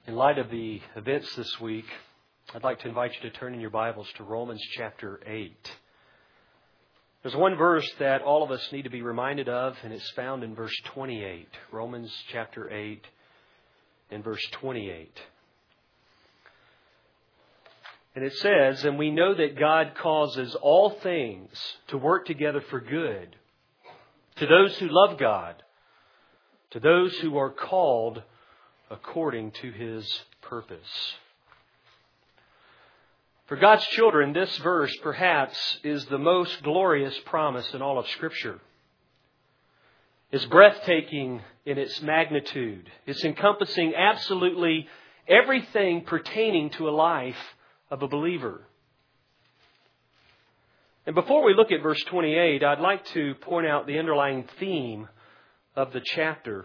In light of the events this week, I'd like to invite you to turn in your Bibles to Romans chapter 8. There's one verse that all of us need to be reminded of, and it's found in verse 28. Romans chapter 8 and verse 28. And it says, "And we know that God causes all things to work together for good, to those who love God, to those who are called according to His purpose." For God's children, this verse perhaps is the most glorious promise in all of Scripture. It's breathtaking in its magnitude. It's encompassing absolutely everything pertaining to a life of a believer. And before we look at verse 28, I'd like to point out the underlying theme of the chapter.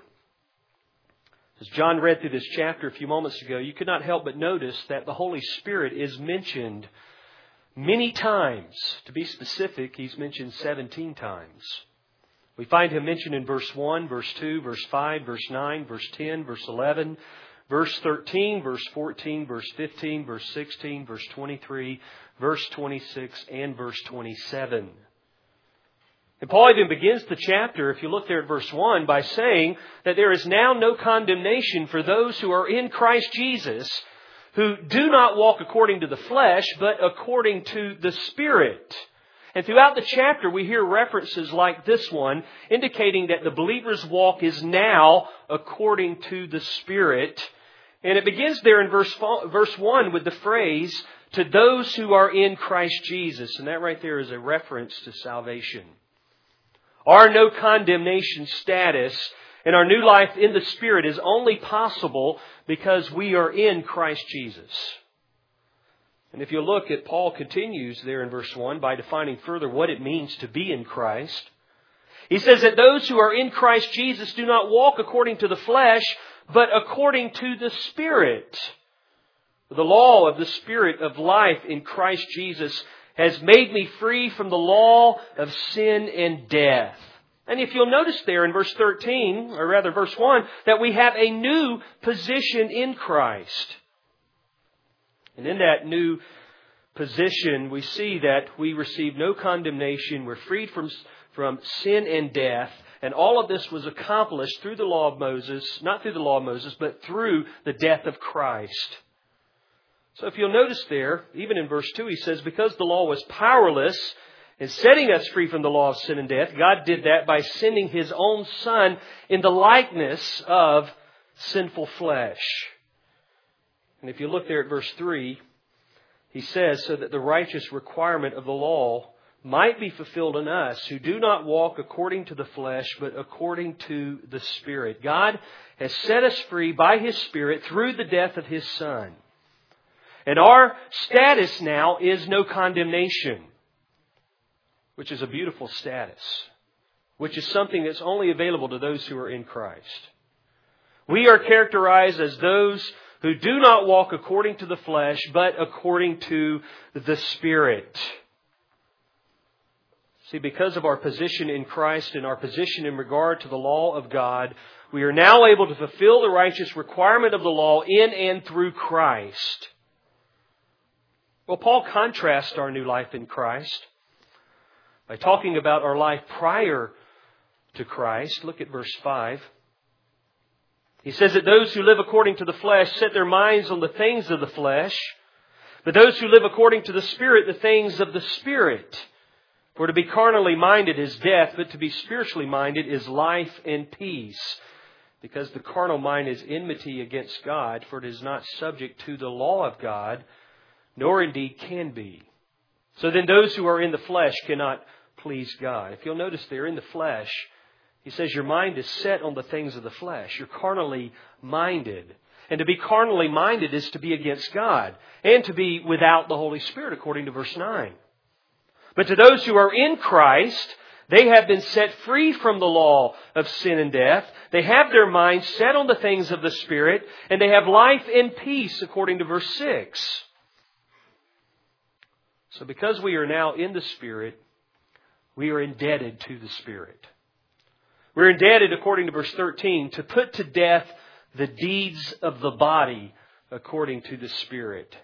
As John read through this chapter a few moments ago, you could not help but notice that the Holy Spirit is mentioned many times. To be specific, He's mentioned 17 times. We find Him mentioned in verse 1, verse 2, verse 5, verse 9, verse 10, verse 11, verse 13, verse 14, verse 15, verse 16, verse 23, verse 26, and verse 27. And Paul even begins the chapter, if you look there at verse 1, by saying that there is now no condemnation for those who are in Christ Jesus, who do not walk according to the flesh, but according to the Spirit. And throughout the chapter, we hear references like this one, indicating that the believer's walk is now according to the Spirit. And it begins there in verse 1 with the phrase, "to those who are in Christ Jesus." And that right there is a reference to salvation. Our no condemnation status and our new life in the Spirit is only possible because we are in Christ Jesus. And if you look at, Paul continues there in verse 1 by defining further what it means to be in Christ. He says that those who are in Christ Jesus do not walk according to the flesh, but according to the Spirit. The law of the Spirit of life in Christ Jesus has made me free from the law of sin and death. And if you'll notice there in verse 13, or rather verse 1, that we have a new position in Christ. And in that new position, we see that we receive no condemnation. We're freed from sin and death. And all of this was accomplished through the law of Moses, not through the law of Moses, but through the death of Christ. So if you'll notice there, even in verse 2, he says, because the law was powerless in setting us free from the law of sin and death, God did that by sending His own Son in the likeness of sinful flesh. And if you look there at verse 3, he says, so that the righteous requirement of the law might be fulfilled in us who do not walk according to the flesh, but according to the Spirit. God has set us free by His Spirit through the death of His Son. And our status now is no condemnation, which is a beautiful status, which is something that's only available to those who are in Christ. We are characterized as those who do not walk according to the flesh, but according to the Spirit. See, because of our position in Christ and our position in regard to the law of God, we are now able to fulfill the righteous requirement of the law in and through Christ. Well, Paul contrasts our new life in Christ by talking about our life prior to Christ. Look at verse 5. He says that those who live according to the flesh set their minds on the things of the flesh, but those who live according to the Spirit, the things of the Spirit. For to be carnally minded is death, but to be spiritually minded is life and peace. Because the carnal mind is enmity against God, for it is not subject to the law of God, nor indeed can be. So then those who are in the flesh cannot please God. If you'll notice there, in the flesh, he says your mind is set on the things of the flesh. You're carnally minded. And to be carnally minded is to be against God and to be without the Holy Spirit, according to verse 9. But to those who are in Christ, they have been set free from the law of sin and death. They have their minds set on the things of the Spirit, and they have life and peace, according to verse 6. So because we are now in the Spirit, we are indebted to the Spirit. We're indebted, according to verse 13, to put to death the deeds of the body according to the Spirit.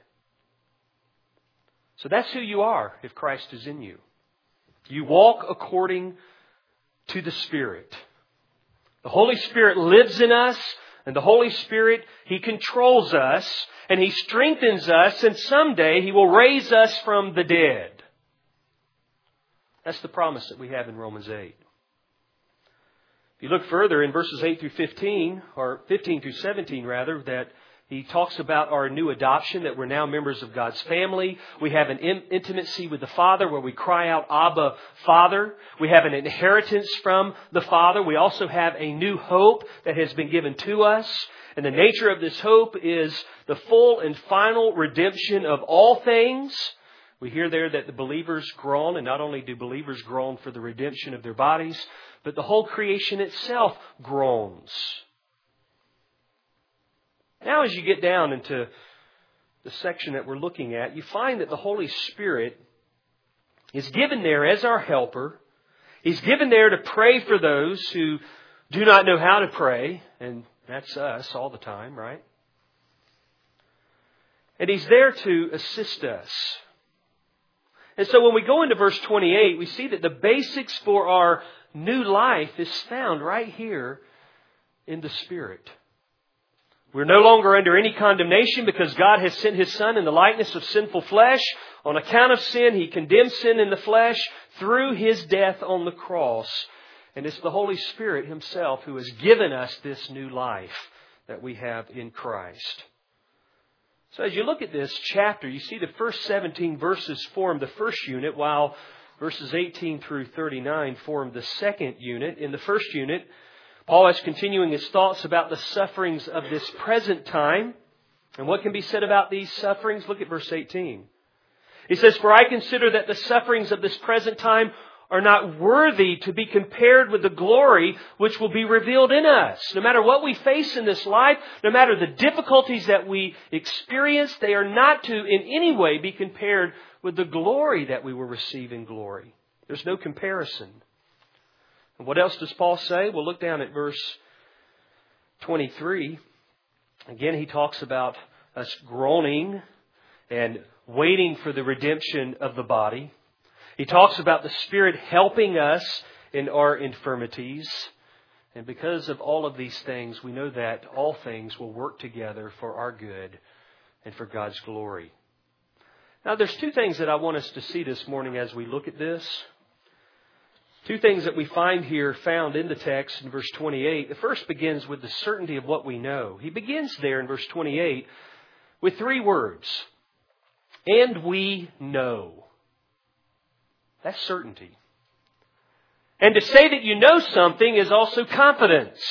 So that's who you are if Christ is in you. You walk according to the Spirit. The Holy Spirit lives in us, and the Holy Spirit, He controls us, and He strengthens us, and someday He will raise us from the dead. That's the promise that we have in Romans 8. If you look further in verses 8 through 15, or 15 through 17 rather, that he talks about our new adoption, that we're now members of God's family. We have an intimacy with the Father where we cry out, Abba, Father. We have an inheritance from the Father. We also have a new hope that has been given to us. And the nature of this hope is the full and final redemption of all things. We hear there that the believers groan, and not only do believers groan for the redemption of their bodies, but the whole creation itself groans. Now as you get down into the section that we're looking at, you find that the Holy Spirit is given there as our helper. He's given there to pray for those who do not know how to pray, and that's us all the time, right? And He's there to assist us. And so when we go into verse 28, we see that the basics for our new life is found right here in the Spirit. We're no longer under any condemnation because God has sent His Son in the likeness of sinful flesh. On account of sin, He condemned sin in the flesh through His death on the cross. And it's the Holy Spirit Himself who has given us this new life that we have in Christ. So as you look at this chapter, you see the first 17 verses form the first unit, while verses 18 through 39 form the second unit. In the first unit, Paul is continuing his thoughts about the sufferings of this present time. And what can be said about these sufferings? Look at verse 18. He says, "For I consider that the sufferings of this present time are not worthy to be compared with the glory which will be revealed in us." No matter what we face in this life, no matter the difficulties that we experience, they are not to in any way be compared with the glory that we will receive in glory. There's no comparison. And what else does Paul say? Well, look down at verse 23. Again, he talks about us groaning and waiting for the redemption of the body. He talks about the Spirit helping us in our infirmities. And because of all of these things, we know that all things will work together for our good and for God's glory. Now, there's two things that I want us to see this morning as we look at this. Two things that we find here found in the text in verse 28. The first begins with the certainty of what we know. He begins there in verse 28 with three words. And we know. That's certainty. And to say that you know something is also confidence.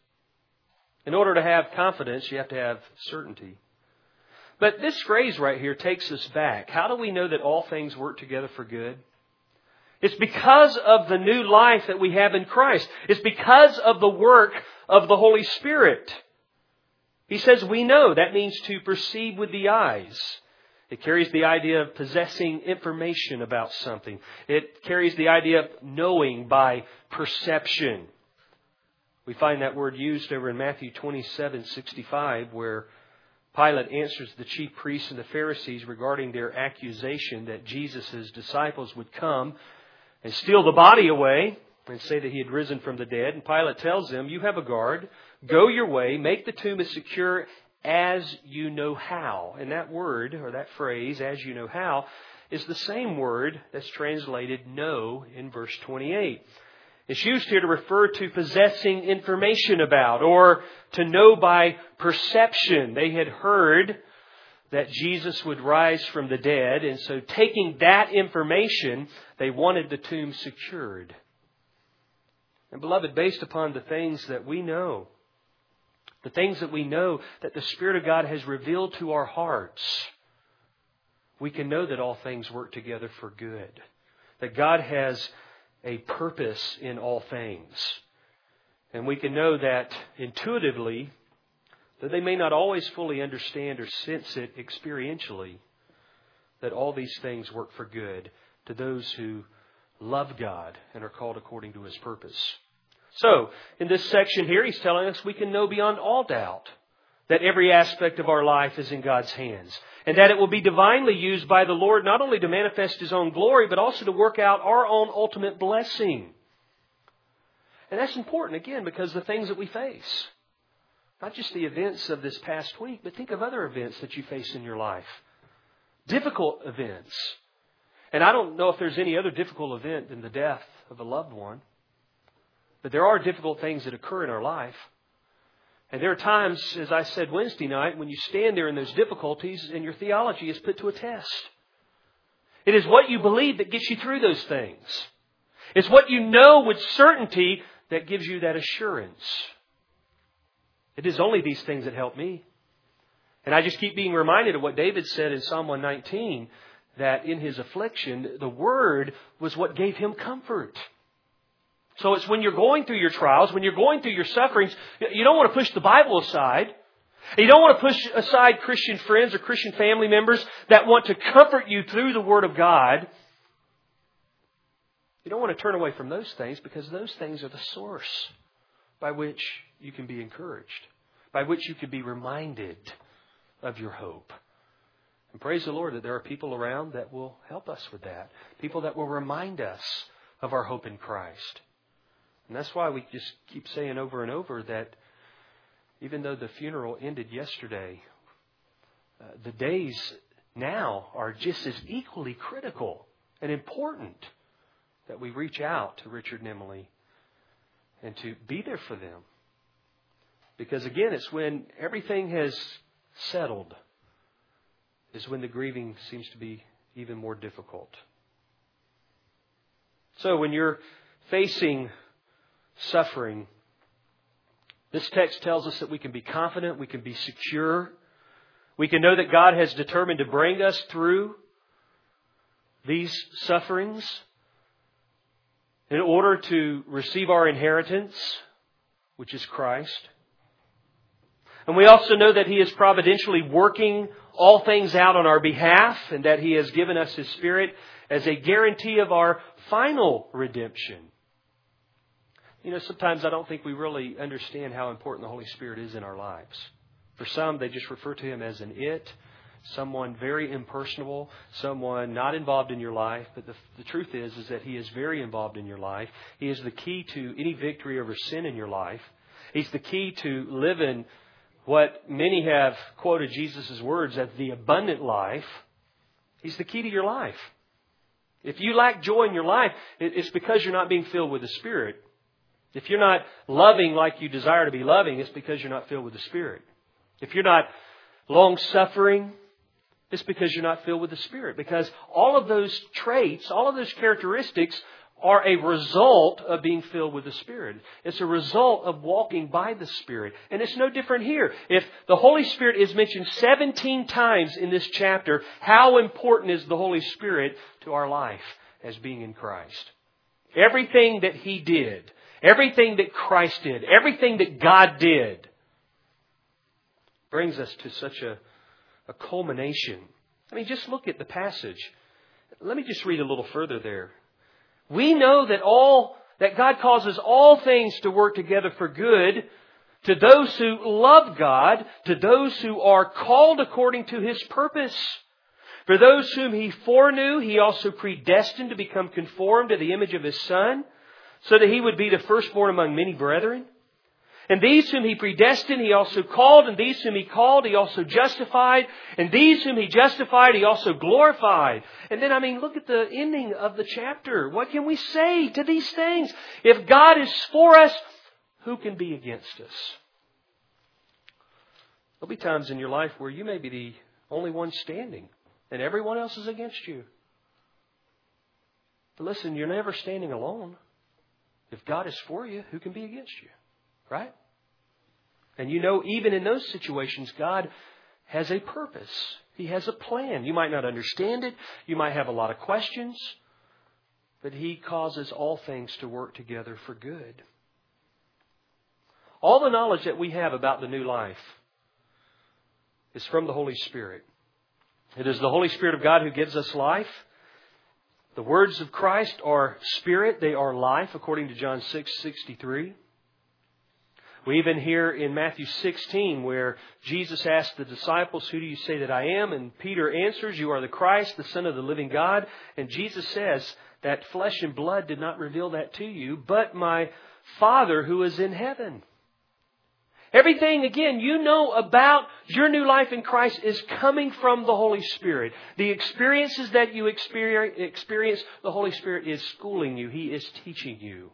In order to have confidence, you have to have certainty. But this phrase right here takes us back. How do we know that all things work together for good? It's because of the new life that we have in Christ. It's because of the work of the Holy Spirit. He says we know. That means to perceive with the eyes. It carries the idea of possessing information about something. It carries the idea of knowing by perception. We find that word used over in Matthew 27:65, where Pilate answers the chief priests and the Pharisees regarding their accusation that Jesus' disciples would come and steal the body away and say that He had risen from the dead. And Pilate tells them, "You have a guard. Go your way. Make the tomb as secure as you know how." And that word, or that phrase, "as you know how," is the same word that's translated know in verse 28. It's used here to refer to possessing information about, or to know by perception. They had heard that Jesus would rise from the dead, and so taking that information, they wanted the tomb secured. And beloved, based upon the things that we know, the things that we know that the Spirit of God has revealed to our hearts, we can know that all things work together for good. That God has a purpose in all things. And we can know that intuitively, that they may not always fully understand or sense it experientially, that all these things work for good to those who love God and are called according to His purpose. So, in this section here, he's telling us we can know beyond all doubt that every aspect of our life is in God's hands. And that it will be divinely used by the Lord not only to manifest His own glory, but also to work out our own ultimate blessing. And that's important, again, because the things that we face. Not just the events of this past week, but think of other events that you face in your life. Difficult events. And I don't know if there's any other difficult event than the death of a loved one. But there are difficult things that occur in our life. And there are times, as I said Wednesday night, when you stand there in those difficulties and your theology is put to a test. It is what you believe that gets you through those things. It's what you know with certainty that gives you that assurance. It is only these things that help me. And I just keep being reminded of what David said in Psalm 119, that in his affliction, the Word was what gave him comfort. So it's when you're going through your trials, when you're going through your sufferings, you don't want to push the Bible aside. You don't want to push aside Christian friends or Christian family members that want to comfort you through the Word of God. You don't want to turn away from those things, because those things are the source by which you can be encouraged, by which you can be reminded of your hope. And praise the Lord that there are people around that will help us with that. People that will remind us of our hope in Christ. And that's why we just keep saying over and over that even though the funeral ended yesterday, the days now are just as equally critical and important that we reach out to Richard and Emily and to be there for them. Because again, it's when everything has settled is when the grieving seems to be even more difficult. So when you're facing suffering, this text tells us that we can be confident, we can be secure. We can know that God has determined to bring us through these sufferings in order to receive our inheritance, which is Christ. And we also know that He is providentially working all things out on our behalf, and that He has given us His Spirit as a guarantee of our final redemption. You know, sometimes I don't think we really understand how important the Holy Spirit is in our lives. For some, they just refer to Him as an it, someone very impersonal, someone not involved in your life. But the truth is that He is very involved in your life. He is the key to any victory over sin in your life. He's the key to living what many have quoted Jesus' words as the abundant life. He's the key to your life. If you lack joy in your life, it's because you're not being filled with the Spirit. If you're not loving like you desire to be loving, it's because you're not filled with the Spirit. If you're not long-suffering, it's because you're not filled with the Spirit. Because all of those traits, all of those characteristics are a result of being filled with the Spirit. It's a result of walking by the Spirit. And it's no different here. If the Holy Spirit is mentioned 17 times in this chapter, how important is the Holy Spirit to our life as being in Christ? Everything that He did, everything that Christ did, everything that God did brings us to such a culmination. I mean, just look at the passage. Let me just read a little further there. We know that God causes all things to work together for good to those who love God, to those who are called according to His purpose. For those whom He foreknew, He also predestined to become conformed to the image of His Son, so that He would be the firstborn among many brethren. And these whom He predestined, He also called. And these whom He called, He also justified. And these whom He justified, He also glorified. And then, look at the ending of the chapter. What can we say to these things? If God is for us, who can be against us? There'll be times in your life where you may be the only one standing, and everyone else is against you. But listen, you're never standing alone. If God is for you, who can be against you? Right? And you know, even in those situations, God has a purpose. He has a plan. You might not understand it. You might have a lot of questions. But He causes all things to work together for good. All the knowledge that we have about the new life is from the Holy Spirit. It is the Holy Spirit of God who gives us life. The words of Christ are spirit. They are life, according to John 6:63. We even hear in Matthew 16 where Jesus asked the disciples, "Who do you say that I am?" And Peter answers, "You are the Christ, the Son of the living God." And Jesus says that flesh and blood did not reveal that to you, but my Father who is in heaven. Everything, again, you know about your new life in Christ is coming from the Holy Spirit. The experiences that you experience, the Holy Spirit is schooling you. He is teaching you.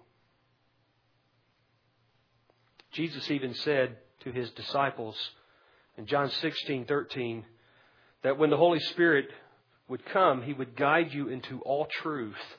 Jesus even said to His disciples in John 16:13 that when the Holy Spirit would come, He would guide you into all truth.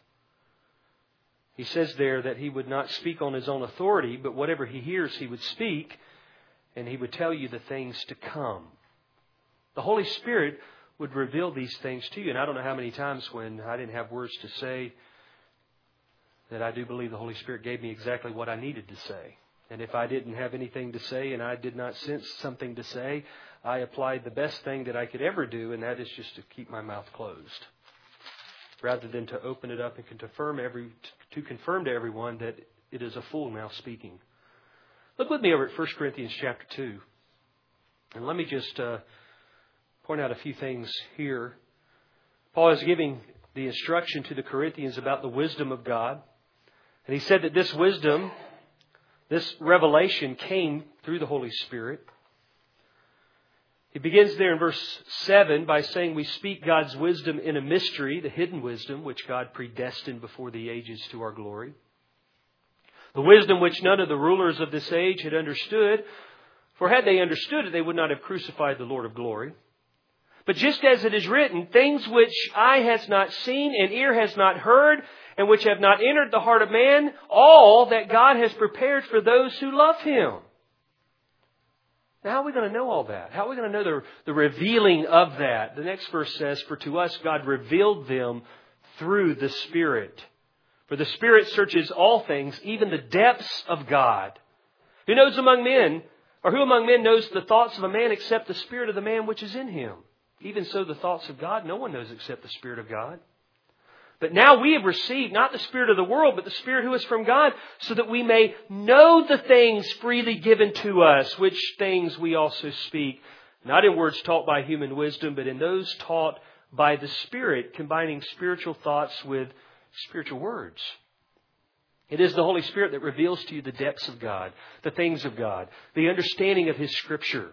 He says there that He would not speak on His own authority, but whatever He hears, He would speak, and He would tell you the things to come. The Holy Spirit would reveal these things to you. And I don't know how many times when I didn't have words to say that I do believe the Holy Spirit gave me exactly what I needed to say. And if I didn't have anything to say and I did not sense something to say, I applied the best thing that I could ever do, and that is just to keep my mouth closed, rather than to open it up and to confirm to everyone that it is a fool now speaking. Look with me over at 1 Corinthians chapter 2. And let me just point out a few things here. Paul is giving the instruction to the Corinthians about the wisdom of God. And he said that this wisdom, this revelation came through the Holy Spirit. He begins there in verse 7 by saying we speak God's wisdom in a mystery, the hidden wisdom which God predestined before the ages to our glory. The wisdom which none of the rulers of this age had understood, for had they understood it, they would not have crucified the Lord of glory. But just as it is written, things which eye has not seen and ear has not heard, and which have not entered the heart of man, all that God has prepared for those who love Him. Now, how are we going to know all that? How are we going to know the revealing of that? The next verse says, for to us God revealed them through the Spirit. For the Spirit searches all things, even the depths of God. Who knows among men, or who among men knows the thoughts of a man except the spirit of the man which is in him? Even so, the thoughts of God, no one knows except the Spirit of God. But now we have received not the spirit of the world, but the Spirit who is from God, so that we may know the things freely given to us, which things we also speak, not in words taught by human wisdom, but in those taught by the Spirit, combining spiritual thoughts with spiritual words. It is the Holy Spirit that reveals to you the depths of God, the things of God, the understanding of His Scripture.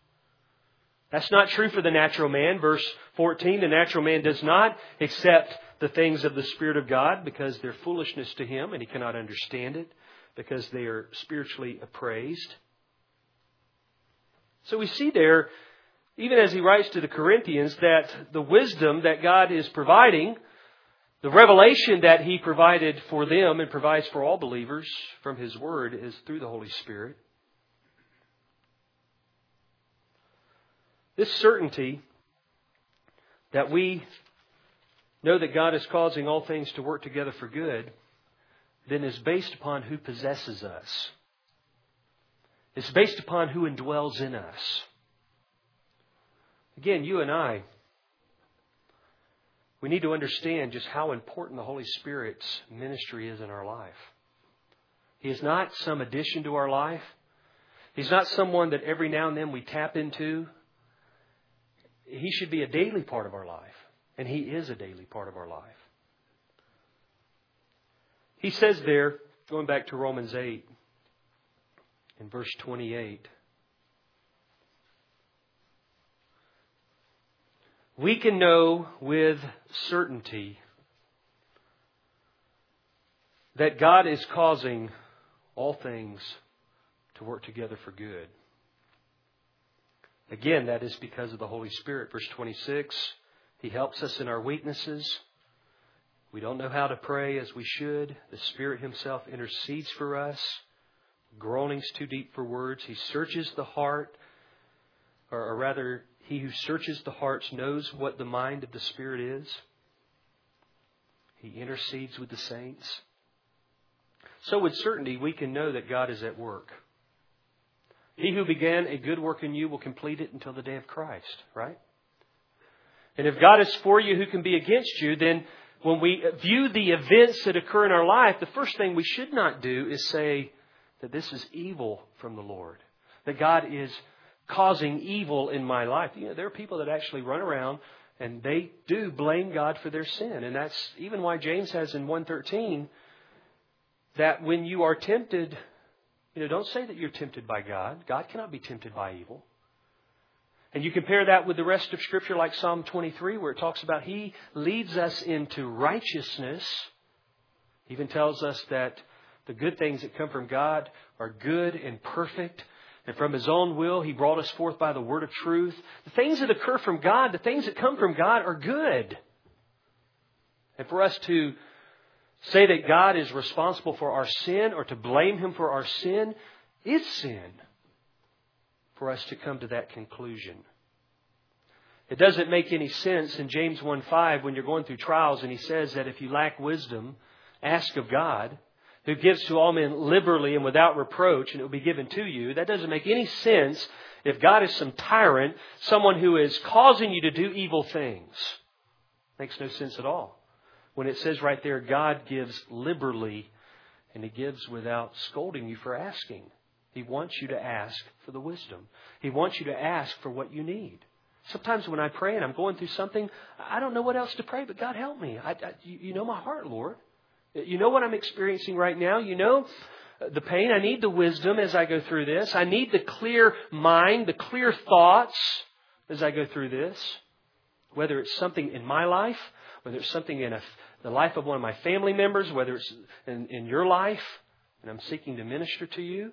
That's not true for the natural man. Verse 14, the natural man does not accept the things of the Spirit of God because they're foolishness to him and he cannot understand it because they are spiritually appraised. So we see there, even as he writes to the Corinthians, that the wisdom that God is providing, the revelation that He provided for them and provides for all believers from His Word is through the Holy Spirit. This certainty that we know that God is causing all things to work together for good, then is based upon who possesses us. It's based upon who indwells in us. Again, you and I, we need to understand just how important the Holy Spirit's ministry is in our life. He is not some addition to our life. He's not someone that every now and then we tap into. He should be a daily part of our life. And He is a daily part of our life. He says there, going back to Romans 8, in verse 28, we can know with certainty that God is causing all things to work together for good. Again, that is because of the Holy Spirit. Verse 26, He helps us in our weaknesses. We don't know how to pray as we should. The Spirit Himself intercedes for us. Groanings too deep for words. He searches the heart, or rather, He who searches the hearts knows what the mind of the Spirit is. He intercedes with the saints. So with certainty, we can know that God is at work. He who began a good work in you will complete it until the day of Christ, right? And if God is for you, who can be against you? Then when we view the events that occur in our life, the first thing we should not do is say, that this is evil from the Lord, that God is causing evil in my life. There are people that actually run around and they do blame God for their sin. And that's even why James has in 1:13 that when you are tempted, don't say that you're tempted by God. God cannot be tempted by evil. And you compare that with the rest of Scripture like Psalm 23 where it talks about He leads us into righteousness. He even tells us that the good things that come from God are good and perfect. And from His own will, He brought us forth by the word of truth. The things that occur from God, the things that come from God are good. And for us to say that God is responsible for our sin or to blame Him for our sin is sin. For us to come to that conclusion. It doesn't make any sense in James 1:5 when you're going through trials and he says that if you lack wisdom, ask of God, who gives to all men liberally and without reproach, and it will be given to you. That doesn't make any sense if God is some tyrant, someone who is causing you to do evil things. Makes no sense at all. When it says right there, God gives liberally and He gives without scolding you for asking. He wants you to ask for the wisdom. He wants you to ask for what you need. Sometimes when I pray and I'm going through something, I don't know what else to pray, but God help me. You know my heart, Lord. You know what I'm experiencing right now. You know the pain. I need the wisdom as I go through this. I need the clear mind, the clear thoughts as I go through this. Whether it's something in my life, whether it's something in the life of one of my family members, whether it's in your life, and I'm seeking to minister to you.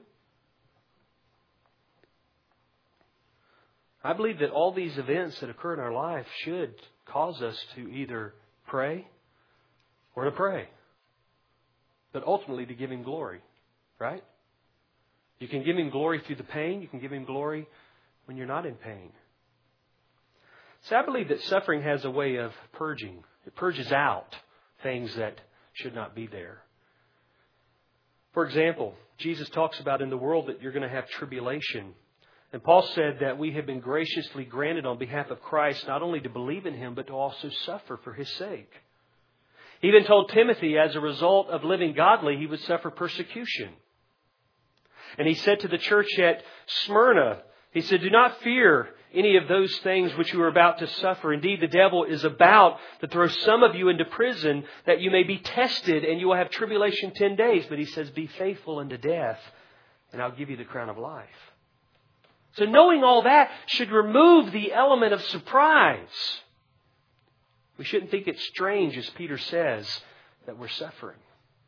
I believe that all these events that occur in our life should cause us to either pray or to pray. But ultimately to give Him glory, right? You can give Him glory through the pain. You can give Him glory when you're not in pain. So I believe that suffering has a way of purging. It purges out things that should not be there. For example, Jesus talks about in the world that you're going to have tribulation. And Paul said that we have been graciously granted on behalf of Christ not only to believe in Him, but to also suffer for His sake. He even told Timothy as a result of living godly, he would suffer persecution. And he said to the church at Smyrna, he said, do not fear any of those things which you are about to suffer. Indeed, the devil is about to throw some of you into prison that you may be tested and you will have tribulation 10 days. But he says, be faithful unto death and I'll give you the crown of life. So knowing all that should remove the element of surprise. We shouldn't think it's strange, as Peter says, that we're suffering.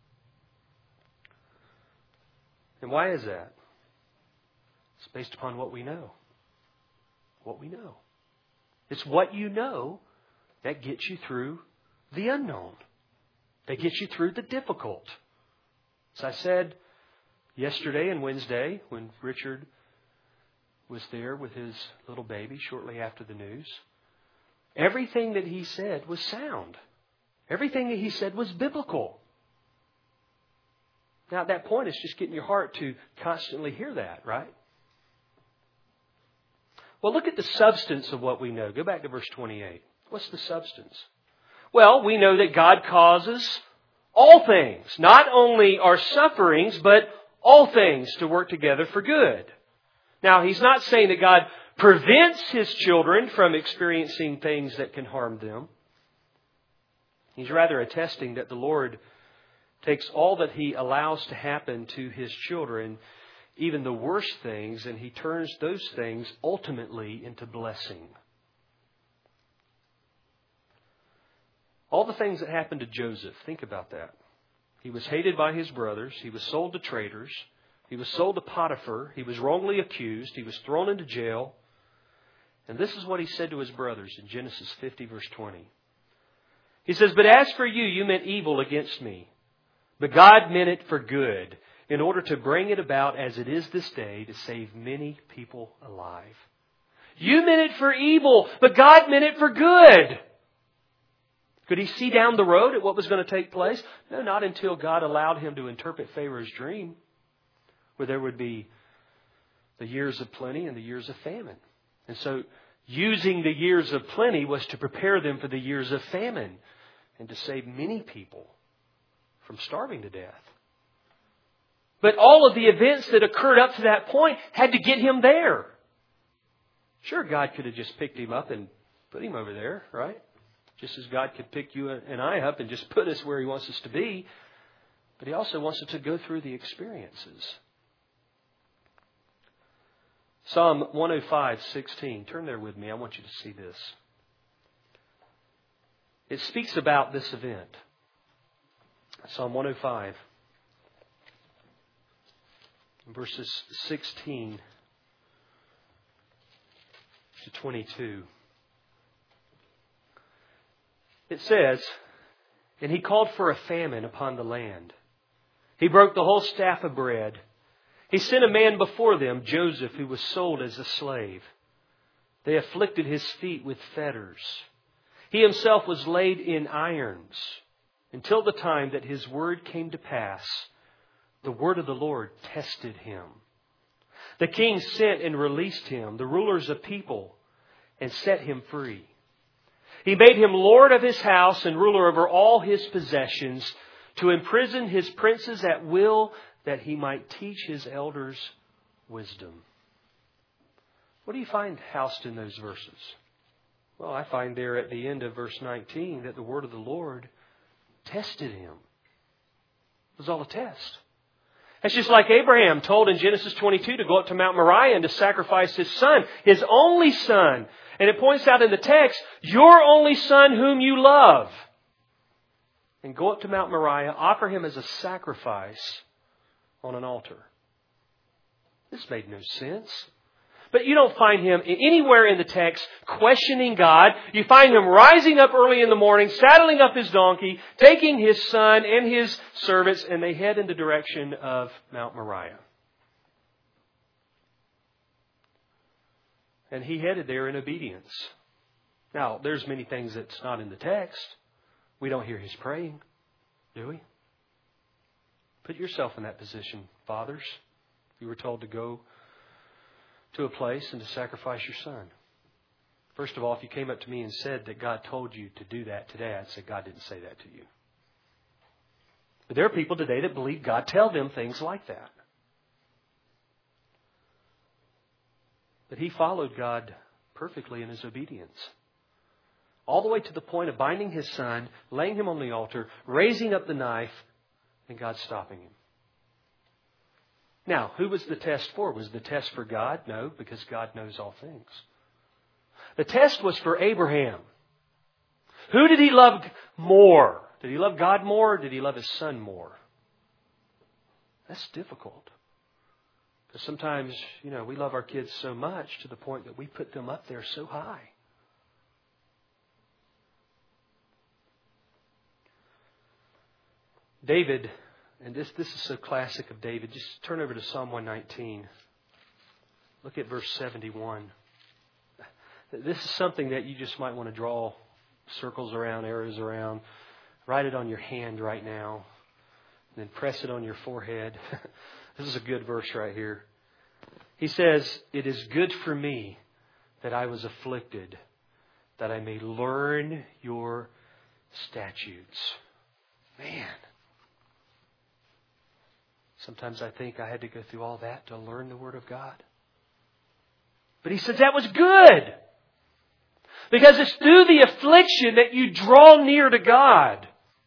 And why is that? It's based upon what we know. What we know. It's what you know that gets you through the unknown. That gets you through the difficult. As I said yesterday and Wednesday when Richard was there with his little baby shortly after the news, everything that he said was sound. Everything that he said was biblical. Now at that point, it's just getting your heart to constantly hear that, right? Well, look at the substance of what we know. Go back to verse 28. What's the substance? Well, we know that God causes all things, not only our sufferings, but all things to work together for good. Now, He's not saying that God prevents His children from experiencing things that can harm them. He's rather attesting that the Lord takes all that He allows to happen to His children, even the worst things, and He turns those things ultimately into blessing. All the things that happened to Joseph, think about that. He was hated by his brothers. He was sold to traders. He was sold to Potiphar. He was wrongly accused. He was thrown into jail. And this is what he said to his brothers in Genesis 50, verse 20. He says, but as for you, you meant evil against me. But God meant it for good, in order to bring it about as it is this day, to save many people alive. You meant it for evil, but God meant it for good. Could he see down the road at what was going to take place? No, not until God allowed him to interpret Pharaoh's dream, where there would be the years of plenty and the years of famine. And so using the years of plenty was to prepare them for the years of famine and to save many people from starving to death. But all of the events that occurred up to that point had to get him there. Sure, God could have just picked him up and put him over there, right? Just as God could pick you and I up and just put us where He wants us to be. But He also wants us to go through the experiences. Psalm 105:16. Turn there with me. I want you to see this. It speaks about this event. Psalm 105. Verses 16 to 22. It says, "And He called for a famine upon the land. He broke the whole staff of bread. He sent a man before them, Joseph, who was sold as a slave. They afflicted his feet with fetters. He himself was laid in irons until the time that his word came to pass. The word of the Lord tested him. The king sent and released him, the rulers of people, and set him free. He made him lord of his house and ruler over all his possessions, to imprison his princes at will, that he might teach his elders wisdom." What do you find housed in those verses? Well, I find there at the end of verse 19 that the word of the Lord tested him. It was all a test. It's just like Abraham told in Genesis 22 to go up to Mount Moriah and to sacrifice his son, his only son. And it points out in the text, your only son whom you love. And go up to Mount Moriah, offer him as a sacrifice on an altar. This made no sense. But you don't find him anywhere in the text questioning God. You find him rising up early in the morning, saddling up his donkey, taking his son and his servants, and they head in the direction of Mount Moriah. And he headed there in obedience. Now, there's many things that's not in the text. We don't hear his praying, do we? Put yourself in that position, fathers. You were told to go to a place and to sacrifice your son. First of all, if you came up to me and said that God told you to do that today, I'd say God didn't say that to you. But there are people today that believe God tell them things like that. But he followed God perfectly in his obedience. All the way to the point of binding his son, laying him on the altar, raising up the knife, and God stopping him. Now, who was the test for? Was the test for God? No, because God knows all things. The test was for Abraham. Who did he love more? Did he love God more, or did he love his son more? That's difficult. Because sometimes, we love our kids so much to the point that we put them up there so high. David, and this is so classic of David. Just turn over to Psalm 119. Look at verse 71. This is something that you just might want to draw circles around, arrows around. Write it on your hand right now. And then press it on your forehead. This is a good verse right here. He says, "It is good for me that I was afflicted, that I may learn your statutes." Man. Sometimes I think I had to go through all that to learn the Word of God. But he says that was good. Because it's through the affliction that you draw near to God.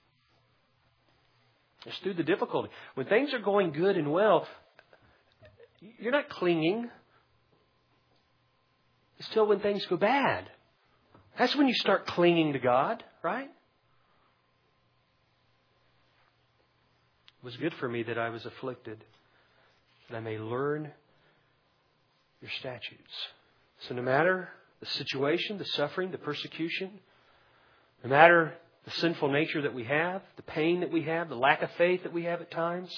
It's through the difficulty. When things are going good and well, you're not clinging. It's till when things go bad. That's when you start clinging to God, right? It was good for me that I was afflicted, that I may learn your statutes. So no matter the situation, the suffering, the persecution, no matter the sinful nature that we have, the pain that we have, the lack of faith that we have at times,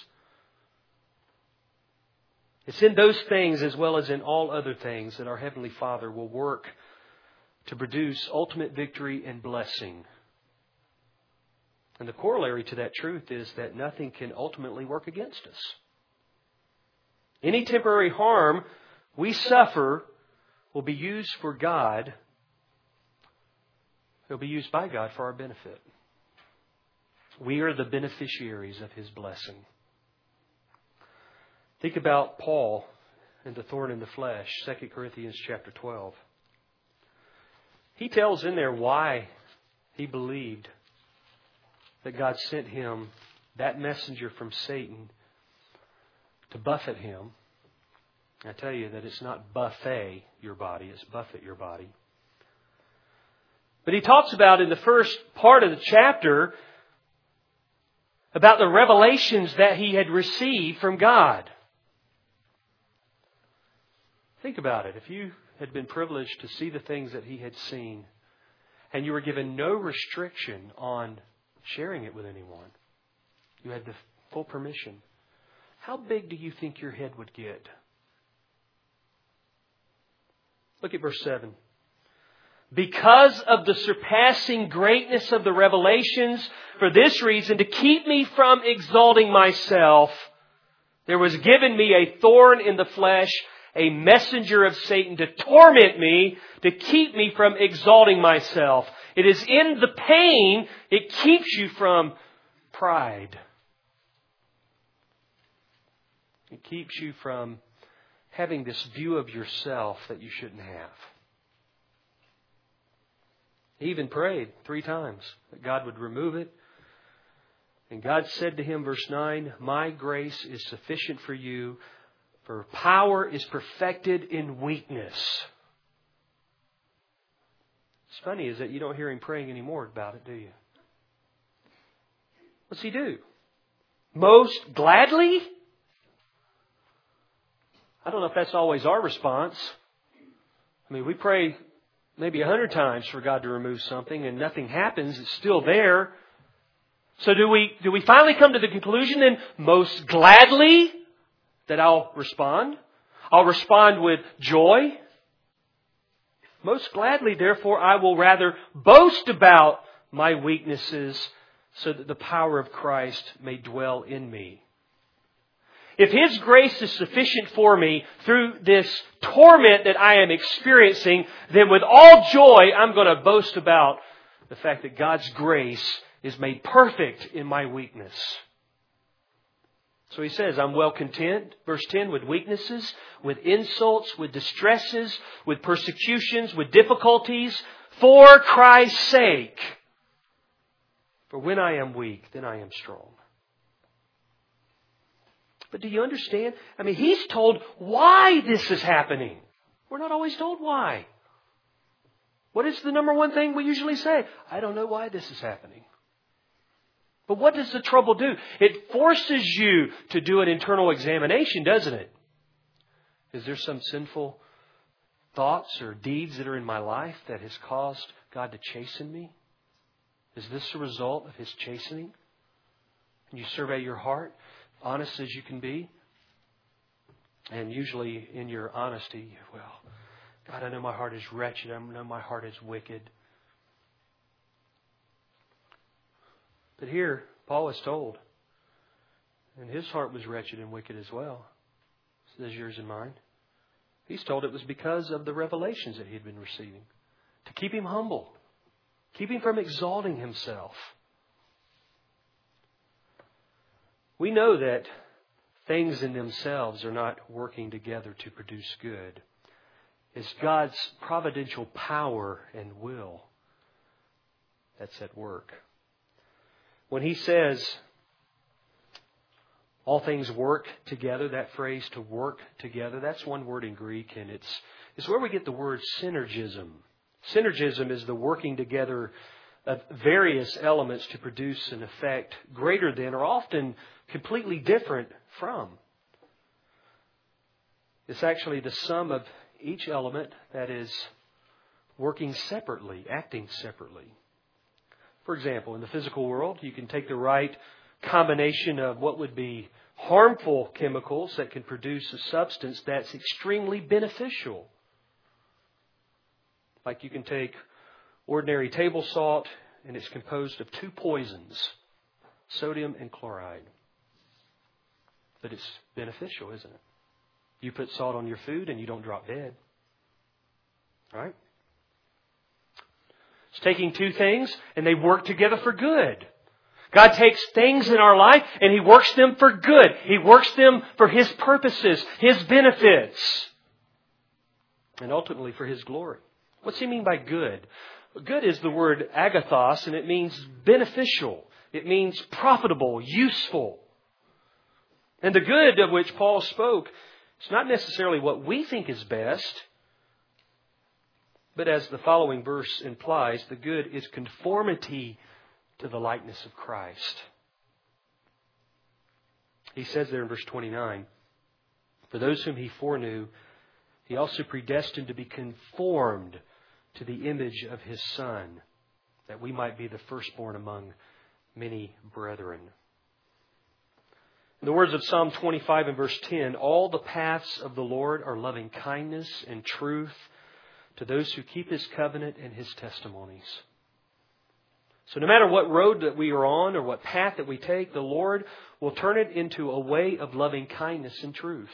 it's in those things as well as in all other things that our Heavenly Father will work to produce ultimate victory and blessing. And the corollary to that truth is that nothing can ultimately work against us. Any temporary harm we suffer will be used for God. It will be used by God for our benefit. We are the beneficiaries of His blessing. Think about Paul and the thorn in the flesh, 2 Corinthians chapter 12. He tells in there why he believed that God sent him, that messenger from Satan, to buffet him. I tell you that it's not buffet your body, it's buffet your body. But he talks about in the first part of the chapter about the revelations that he had received from God. Think about it. If you had been privileged to see the things that he had seen, and you were given no restriction on sharing it with anyone, you had the full permission, how big do you think your head would get? Look at verse 7. Because of the surpassing greatness of the revelations, for this reason, to keep me from exalting myself, there was given me a thorn in the flesh, a messenger of Satan to torment me, to keep me from exalting myself. It is in the pain it keeps you from pride. It keeps you from having this view of yourself that you shouldn't have. He even prayed 3 times that God would remove it. And God said to him, verse 9, my grace is sufficient for you, for power is perfected in weakness. What's funny is that you don't hear him praying anymore about it, do you? What's he do? Most gladly? I don't know if that's always our response. I mean, we pray maybe 100 times for God to remove something and nothing happens. It's still there. So do we finally come to the conclusion then, most gladly, that I'll respond? I'll respond with joy. Most gladly, therefore, I will rather boast about my weaknesses so that the power of Christ may dwell in me. If His grace is sufficient for me through this torment that I am experiencing, then with all joy, I'm going to boast about the fact that God's grace is made perfect in my weakness. So he says, I'm well content, verse 10, with weaknesses, with insults, with distresses, with persecutions, with difficulties, for Christ's sake. For when I am weak, then I am strong. But do you understand? I mean, he's told why this is happening. We're not always told why. What is the number one thing we usually say? I don't know why this is happening. But what does the trouble do? It forces you to do an internal examination, doesn't it? Is there some sinful thoughts or deeds that are in my life that has caused God to chasten me? Is this a result of His chastening? And you survey your heart, honest as you can be. And usually in your honesty, well, God, I know my heart is wretched. I know my heart is wicked. But here, Paul is told, and his heart was wretched and wicked as well, as yours and mine. He's told it was because of the revelations that he had been receiving, to keep him humble, keep him from exalting himself. We know that things in themselves are not working together to produce good. It's God's providential power and will that's at work. When he says, all things work together, that phrase, to work together, that's one word in Greek, and it's where we get the word synergism. Synergism is the working together of various elements to produce an effect greater than or often completely different from. It's actually the sum of each element that is working separately, acting separately. For example, in the physical world, you can take the right combination of what would be harmful chemicals that can produce a substance that's extremely beneficial. Like you can take ordinary table salt and it's composed of 2 poisons, sodium and chloride. But it's beneficial, isn't it? You put salt on your food and you don't drop dead. Right? It's taking 2 things and they work together for good. God takes things in our life and He works them for good. He works them for His purposes, His benefits, and ultimately for His glory. What's He mean by good? Good is the word agathos, and it means beneficial. It means profitable, useful. And the good of which Paul spoke, it's not necessarily what we think is best, but as the following verse implies, the good is conformity to the likeness of Christ. He says there in verse 29, for those whom He foreknew, He also predestined to be conformed to the image of His Son, that we might be the firstborn among many brethren. In the words of Psalm 25 and verse 10, all the paths of the Lord are loving kindness and truth to those who keep His covenant and His testimonies. So no matter what road that we are on or what path that we take, the Lord will turn it into a way of loving kindness and truth.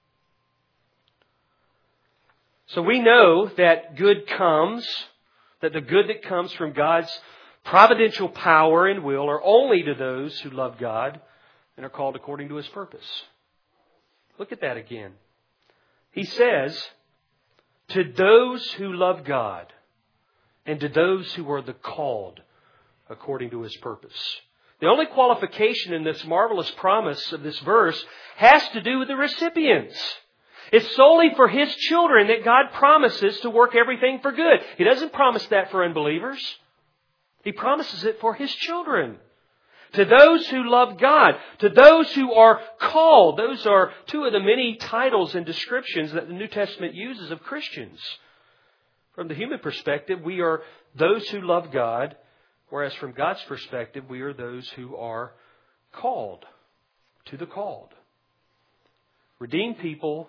So we know that good comes, that the good that comes from God's providential power and will are only to those who love God and are called according to His purpose. Look at that again. He says, to those who love God and to those who are the called according to His purpose. The only qualification in this marvelous promise of this verse has to do with the recipients. It's solely for His children that God promises to work everything for good. He doesn't promise that for unbelievers. He promises it for His children. To those who love God, to those who are called. Those are two of the many titles and descriptions that the New Testament uses of Christians. From the human perspective, we are those who love God, whereas from God's perspective, we are those who are called, to the called. Redeemed people,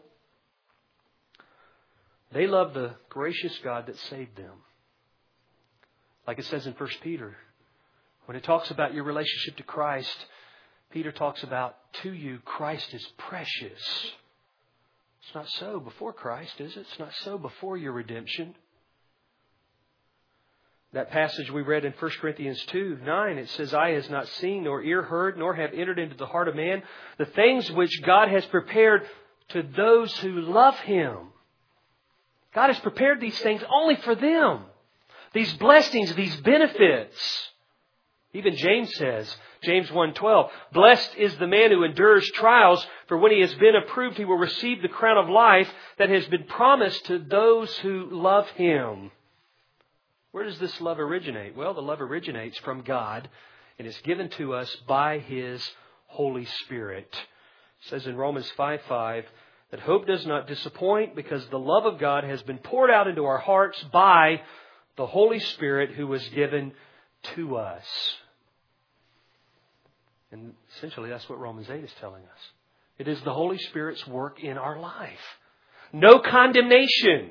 they love the gracious God that saved them. Like it says in 1 Peter, when it talks about your relationship to Christ, Peter talks about, to you, Christ is precious. It's not so before Christ, is it? It's not so before your redemption. That passage we read in 1 Corinthians 2:9, it says, eye has not seen, nor ear heard, nor have entered into the heart of man the things which God has prepared to those who love Him. God has prepared these things only for them. These blessings, these benefits. Even James says, James 1:12, blessed is the man who endures trials, for when he has been approved, he will receive the crown of life that has been promised to those who love Him. Where does this love originate? Well, the love originates from God, and it's given to us by His Holy Spirit. It says in Romans 5:5 that hope does not disappoint because the love of God has been poured out into our hearts by the Holy Spirit who was given to us. And essentially that's what Romans 8 is telling us. It is the Holy Spirit's work in our life. No condemnation.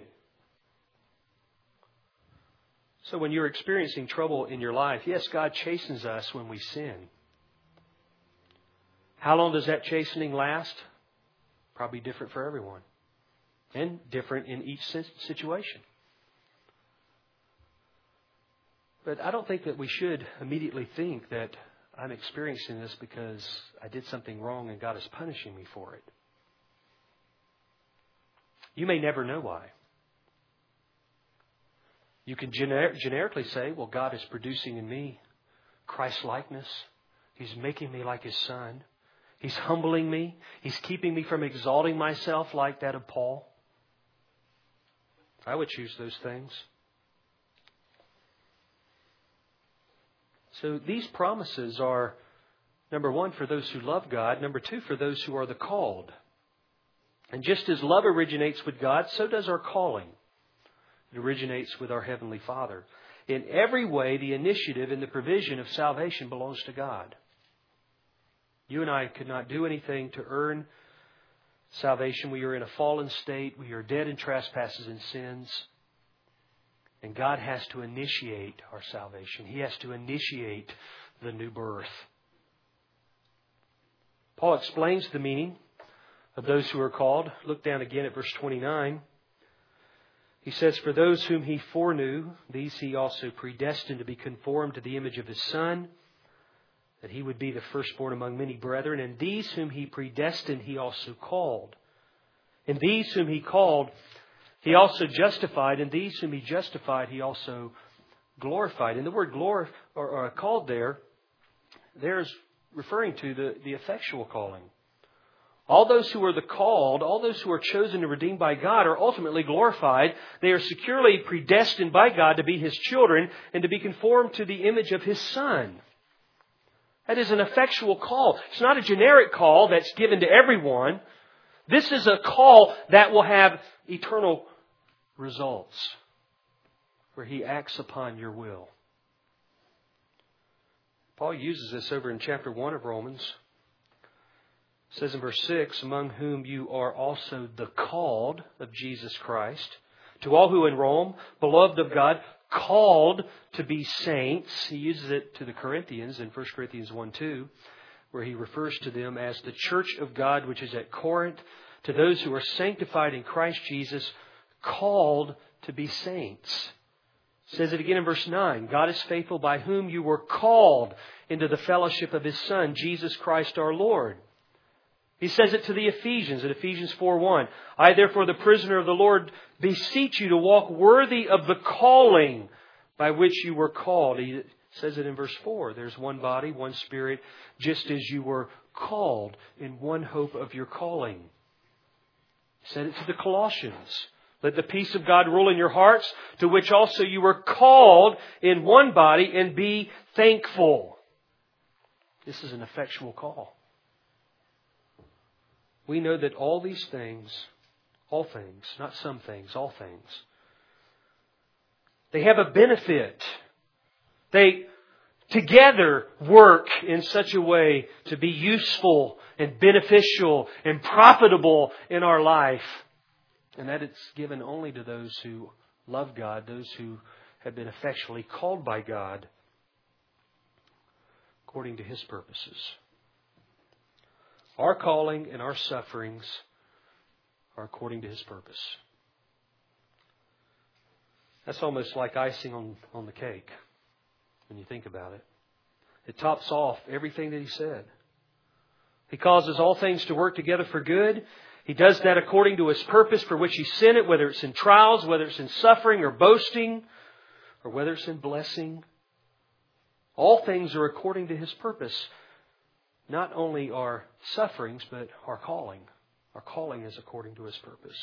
So when you're experiencing trouble in your life, yes, God chastens us when we sin. How long does that chastening last? Probably different for everyone. And different in each situation. But I don't think that we should immediately think that I'm experiencing this because I did something wrong and God is punishing me for it. You may never know why. You can generically say, well, God is producing in me Christ-likeness. He's making me like His Son. He's humbling me. He's keeping me from exalting myself like that of Paul. I would choose those things. So these promises are, number one, for those who love God. Number two, for those who are the called. And just as love originates with God, so does our calling. It originates with our Heavenly Father. In every way, the initiative and the provision of salvation belongs to God. You and I could not do anything to earn salvation. We are in a fallen state. We are dead in trespasses and sins. And God has to initiate our salvation. He has to initiate the new birth. Paul explains the meaning of those who are called. Look down again at verse 29. He says, for those whom He foreknew, these He also predestined to be conformed to the image of His Son, that He would be the firstborn among many brethren. And these whom He predestined, He also called. And these whom He called, He also justified. And these whom He justified, He also glorified. And the word called there's referring to the effectual calling. All those who are the called, all those who are chosen and redeemed by God are ultimately glorified. They are securely predestined by God to be His children and to be conformed to the image of His Son. That is an effectual call. It's not a generic call that's given to everyone. This is a call that will have eternal results, where He acts upon your will. Paul uses this over in chapter 1 of Romans. It says in verse 6, among whom you are also the called of Jesus Christ. To all who in Rome, beloved of God, called to be saints. He uses it to the Corinthians in 1 Corinthians 1:2, where he refers to them as the church of God which is at Corinth. To those who are sanctified in Christ Jesus, called to be saints. It says it again in verse 9. God is faithful, by whom you were called into the fellowship of His Son, Jesus Christ our Lord. He says it to the Ephesians in Ephesians 4:1. I, therefore, the prisoner of the Lord, beseech you to walk worthy of the calling by which you were called. He says it in verse 4. There's one body, one Spirit, just as you were called in one hope of your calling. He said it to the Colossians. Let the peace of God rule in your hearts, to which also you were called in one body, and be thankful. This is an effectual call. We know that all these things, all things, not some things, all things, they have a benefit. They together work in such a way to be useful and beneficial and profitable in our life. And that it's given only to those who love God, those who have been effectually called by God according to His purposes. Our calling and our sufferings are according to His purpose. That's almost like icing on the cake when you think about it. It tops off everything that He said. He causes all things to work together for good. He does that according to His purpose for which He sent it, whether it's in trials, whether it's in suffering or boasting, or whether it's in blessing. All things are according to His purpose. Not only our sufferings, but our calling. Our calling is according to His purpose.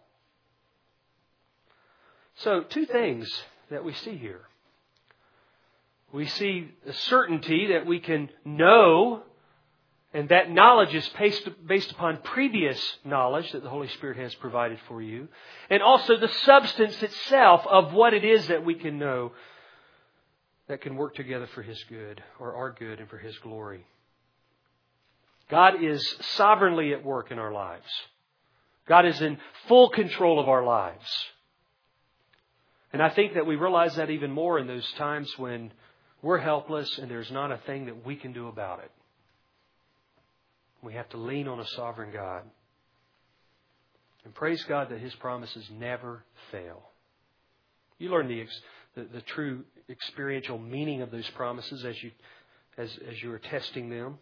So, two things that we see here. We see the certainty that we can know, and that knowledge is based upon previous knowledge that the Holy Spirit has provided for you. And also the substance itself of what it is that we can know that can work together for His good, or our good, and for His glory. God is sovereignly at work in our lives. God is in full control of our lives. And I think that we realize that even more in those times when we're helpless and there's not a thing that we can do about it. We have to lean on a sovereign God. And praise God that His promises never fail. You learn the true experiential meaning of those promises as you are testing them.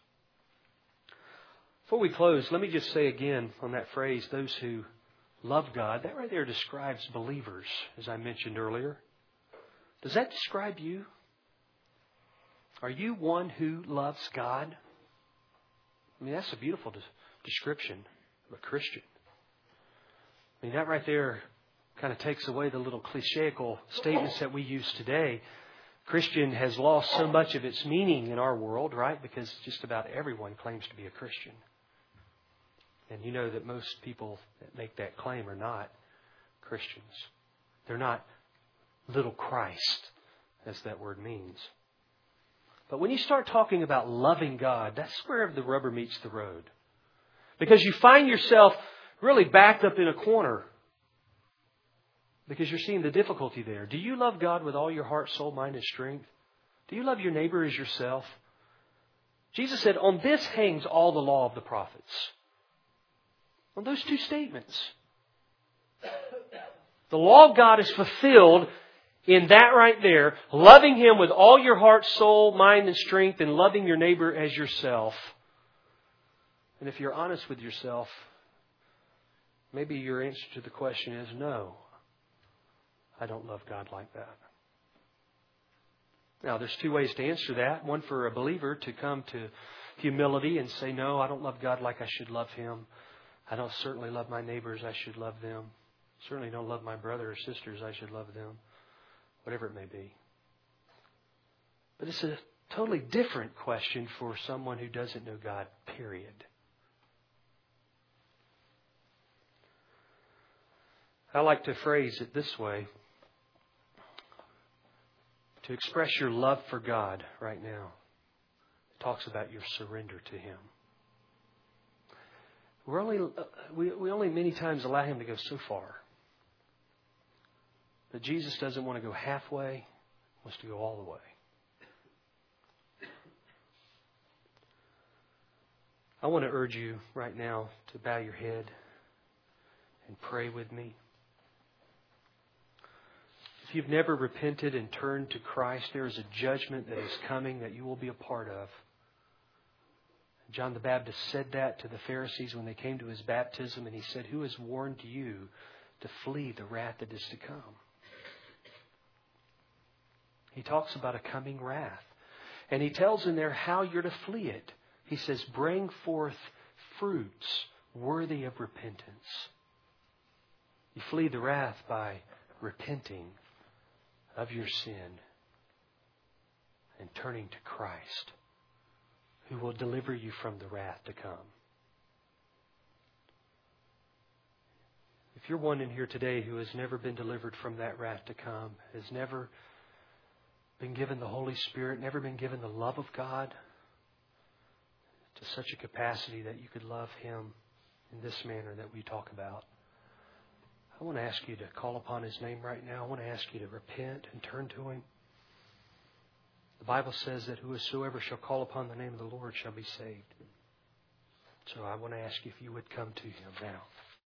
Before we close, let me just say again on that phrase, those who love God. That right there describes believers, as I mentioned earlier. Does that describe you? Are you one who loves God? I mean, that's a beautiful description of a Christian. I mean, that right there kind of takes away the little clichéical statements that we use today. Christian has lost so much of its meaning in our world, right? Because just about everyone claims to be a Christian. And you know that most people that make that claim are not Christians. They're not little Christ, as that word means. But when you start talking about loving God, that's where the rubber meets the road. Because you find yourself really backed up in a corner because you're seeing the difficulty there. Do you love God with all your heart, soul, mind, and strength? Do you love your neighbor as yourself? Jesus said, on this hangs all the law of the prophets. On those two statements. The law of God is fulfilled In that right there, loving Him with all your heart, soul, mind, and strength, and loving your neighbor as yourself. And if you're honest with yourself, maybe your answer to the question is, no, I don't love God like that. Now, there's two ways to answer that. One for a believer to come to humility and say, no, I don't love God like I should love Him. I don't certainly love my neighbors, I should love them. Certainly don't love my brother or sisters, I should love them. Whatever it may be. But it's a totally different question for someone who doesn't know God, period. I like to phrase it this way. To express your love for God right now. It talks about your surrender to Him. We only many times allow Him to go so far. But Jesus doesn't want to go halfway. He wants to go all the way. I want to urge you right now to bow your head and pray with me. If you've never repented and turned to Christ, there is a judgment that is coming that you will be a part of. John the Baptist said that to the Pharisees when they came to his baptism, and he said, "Who has warned you to flee the wrath that is to come?" He talks about a coming wrath. And he tells in there how you're to flee it. He says, bring forth fruits worthy of repentance. You flee the wrath by repenting of your sin and turning to Christ, who will deliver you from the wrath to come. If you're one in here today who has never been delivered from that wrath to come, has never been given the Holy Spirit, never been given the love of God to such a capacity that you could love Him in this manner that we talk about, I want to ask you to call upon His name right now. I want to ask you to repent and turn to Him. The Bible says that whosoever shall call upon the name of the Lord shall be saved. So I want to ask you if you would come to Him now.